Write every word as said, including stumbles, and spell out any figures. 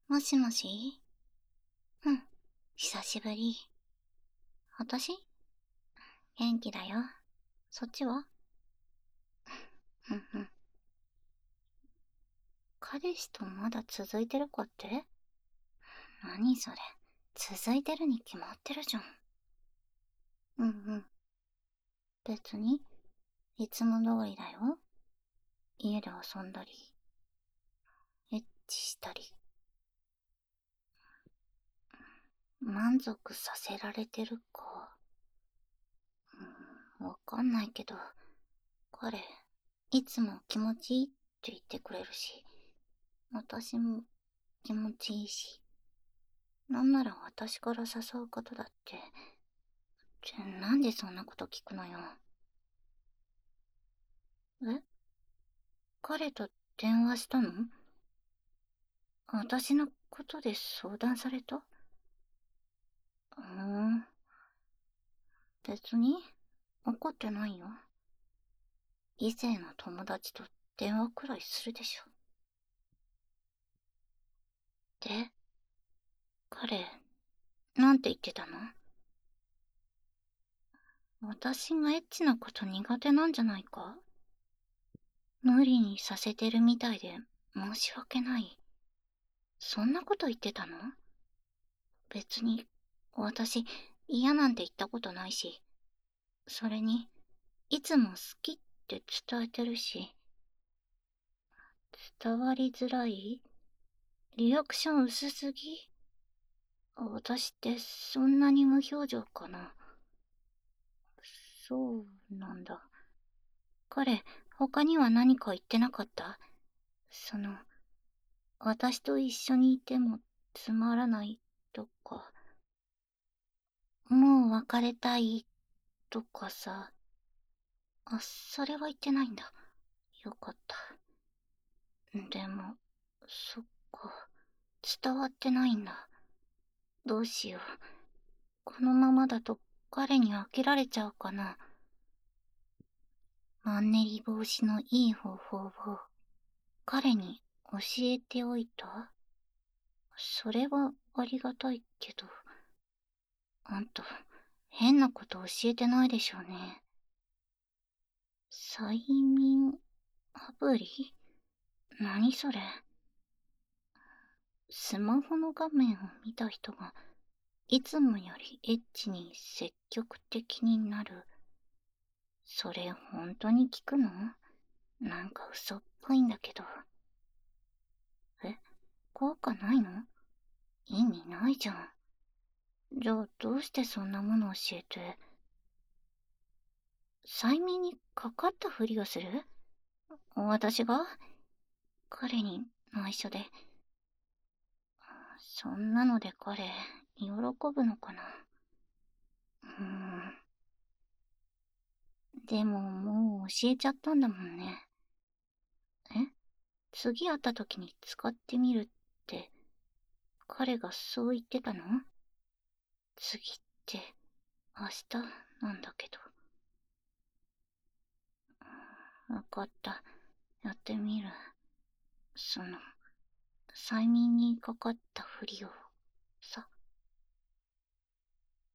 もしもし。うん、久しぶり。私元気だよ。そっちは？うんうん。彼氏とまだ続いてるかって？何それ。続いてるに決まってるじゃん。うんうん。別に、いつも通りだよ。家で遊んだり、エッチしたり。満足させられてるか。うん、わかんないけど、彼、いつも気持ちいいって言ってくれるし、私も気持ちいいし。なんなら私から誘うことだって。じゃ、なんでそんなこと聞くのよ。え？彼と電話したの？私のことで相談された？うーん。別に、怒ってないよ。異性の友達と電話くらいするでしょ。で、彼、なんて言ってたの？私がエッチなこと苦手なんじゃないか？無理にさせてるみたいで申し訳ない。そんなこと言ってたの？別に、私、嫌なんて言ったことないし、それに、いつも好きって伝えてるし、伝わりづらい？リアクション薄すぎ？私ってそんなに無表情かな？そうなんだ。彼、他には何か言ってなかった？その、私と一緒にいてもつまらないとか、もう別れたいとかさ。あ、それは言ってないんだ。よかった。でも、そっか。伝わってないんだ。どうしよう。このままだと彼に飽きられちゃうかな。マンネリ防止のいい方法を彼に教えておいた？それはありがたいけど。あんた、変なこと教えてないでしょうね。催眠アプリ？何それ。スマホの画面を見た人がいつもよりエッチに積極的になる。それ本当に聞くの？なんか嘘っぽいんだけど。え？効果ないの？意味ないじゃん。じゃあどうしてそんなもの教えて？催眠にかかったふりをする？私が？彼に内緒で。そんなので彼、喜ぶのかな？うーん。でももう教えちゃったんだもんね。え？次会った時に使ってみるって、彼がそう言ってたの？次って、明日なんだけど。わかった。やってみる。その、催眠にかかったふりを、さ。